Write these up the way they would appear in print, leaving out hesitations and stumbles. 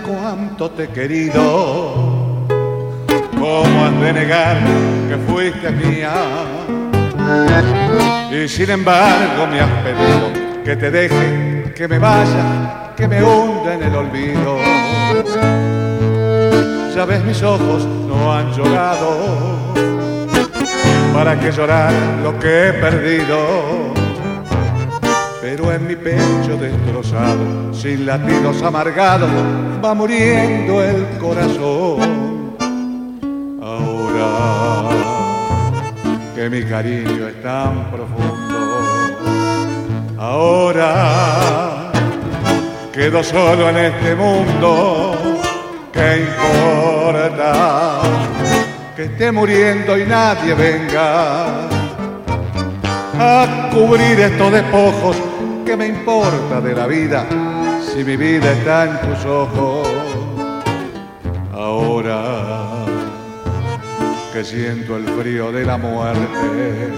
cuánto te he querido. ¿Cómo has de negar que fuiste mía? Y sin embargo me has pedido que te deje, que me vaya, que me hunda en el olvido. Ya ves, mis ojos no han llorado. ¿Para qué llorar lo que he perdido? Pero en mi pecho destrozado, sin latidos amargados, va muriendo el corazón. Ahora que mi cariño es tan profundo, ahora quedo solo en este mundo. ¿Qué importa que esté muriendo y nadie venga a cubrir estos despojos? ¿Qué me importa de la vida si mi vida está en tus ojos? Ahora que siento el frío de la muerte,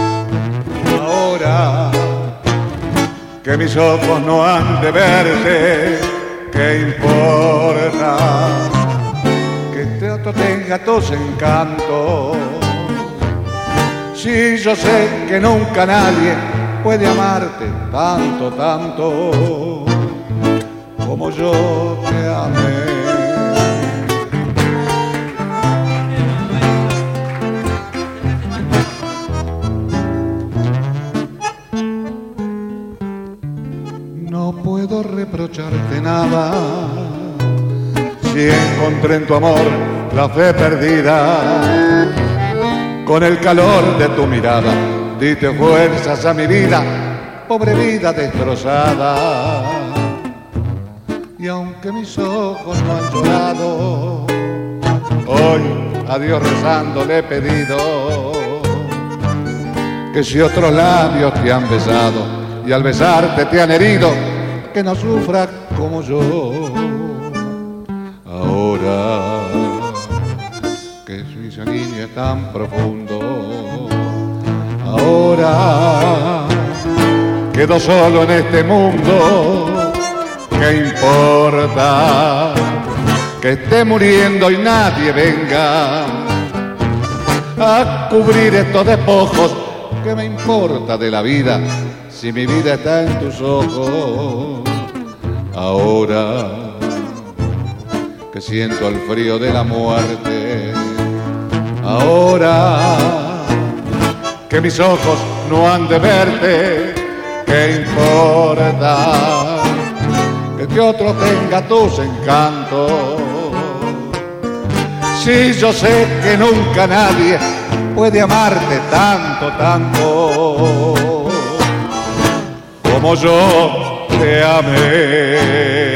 ahora que mis ojos no han de verte, ¿qué importa que este otro tenga tus encantos? Si yo sé que nunca nadie puede amarte tanto, tanto como yo te amé. No puedo reprocharte nada si encontré en tu amor la fe perdida. Con el calor de tu mirada diste fuerzas a mi vida, pobre vida destrozada. Y aunque mis ojos no han llorado, hoy a Dios rezando le he pedido que si otros labios te han besado y al besarte te han herido, que no sufras como yo. Ahora que su cariño es tan profundo, ahora quedo solo en este mundo. ¿Qué importa que esté muriendo y nadie venga a cubrir estos despojos? ¿Qué me importa de la vida si mi vida está en tus ojos? Ahora que siento el frío de la muerte, ahora que mis ojos no han de verte, ¿qué importa que otro tenga tus encantos? Si yo sé que nunca nadie puede amarte tanto, tanto como yo te amé.